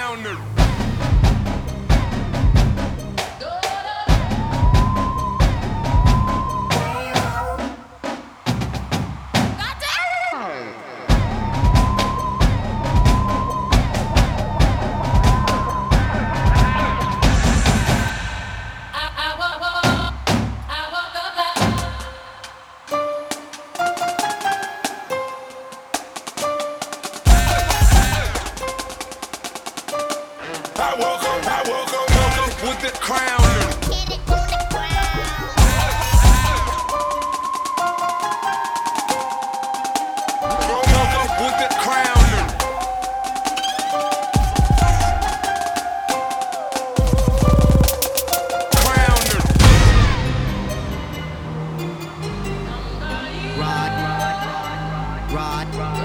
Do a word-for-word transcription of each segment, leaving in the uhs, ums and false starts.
crowner. I woke up, I woke up, woke up with the crowner. Woke up with the crowner. Crowner. Rod, rod, rod,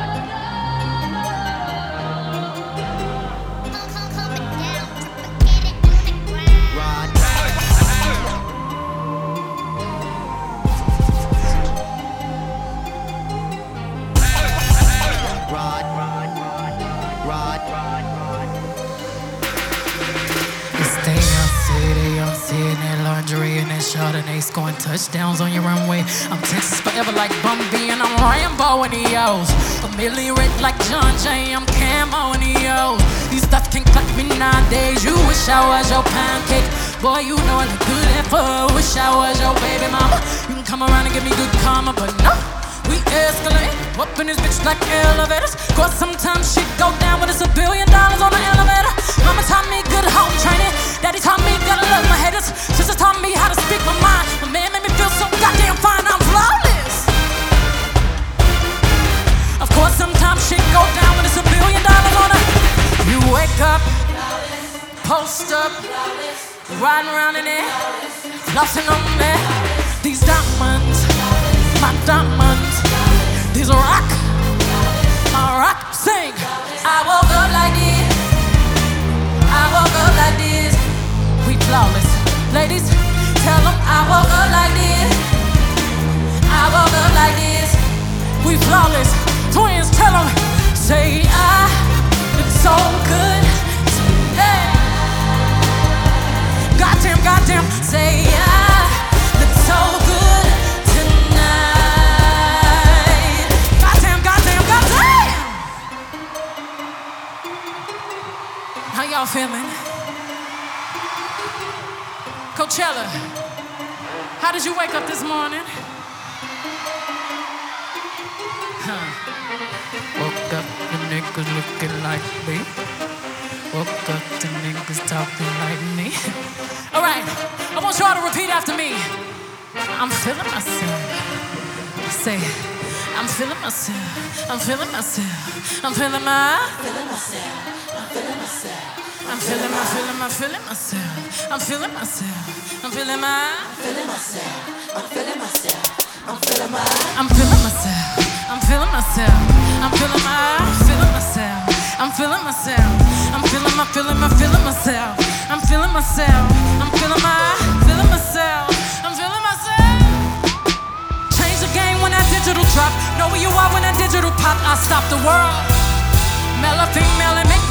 Rod, rod, rod, rod, rod, rod. It's day on city, I'm sitting in lingerie and that Chardonnay scoring touchdowns on your runway. I'm Texas forever like Bumby and I'm Rambo in the O's. A million red like John Jay, I'm Camo in the O's. These thoughts can't cut me nowadays. You wish I was your pancake. Boy, you know I look good at four. Wish I was your baby mama. You can come around and give me good karma, but no. We escalate, up in this bitch like elevators. Cause sometimes shit go down when it's a billion dollars on the elevator. Mama taught me good home training. Daddy taught me gotta love my haters. Sister taught me how to speak my mind. My man made me feel so goddamn fine, I'm flawless. Of course sometimes shit go down when it's a billion dollars on the. You wake up, post up, riding around in it, flossing on me. These diamonds, my diamonds, these rock, my rock, sing. I woke up like this, I woke up like this. We flawless, ladies, tell them I woke up like this, I woke up like this. We flawless, twins, tell them, say I, it's so good, hey. Goddamn, goddamn, say I, it's so good tonight. Goddamn, goddamn, goddamn. How y'all feeling? Coachella, how did you wake up this morning? Huh. Woke up, the niggas looking like me. Woke up, the niggas talking like me. All right, I want y'all to repeat after me. I'm feeling myself. Say, I'm feeling myself. I'm feeling myself. I'm feeling my. Feeling myself. I'm feeling myself. I'm feeling my, feeling my, feeling myself. I'm feeling myself. I'm feeling my. Feeling myself. I'm feeling myself. I'm feeling my. I'm feeling myself. I'm feeling myself. I'm feeling my. Feeling myself. I'm feeling myself. I'm feeling my, feeling my, feeling myself. I'm feeling myself. I'm feeling my, feeling myself. I'm feeling myself. Change the game when that digital drop. Know where you are when that digital pop. I stop the world. Male or female and make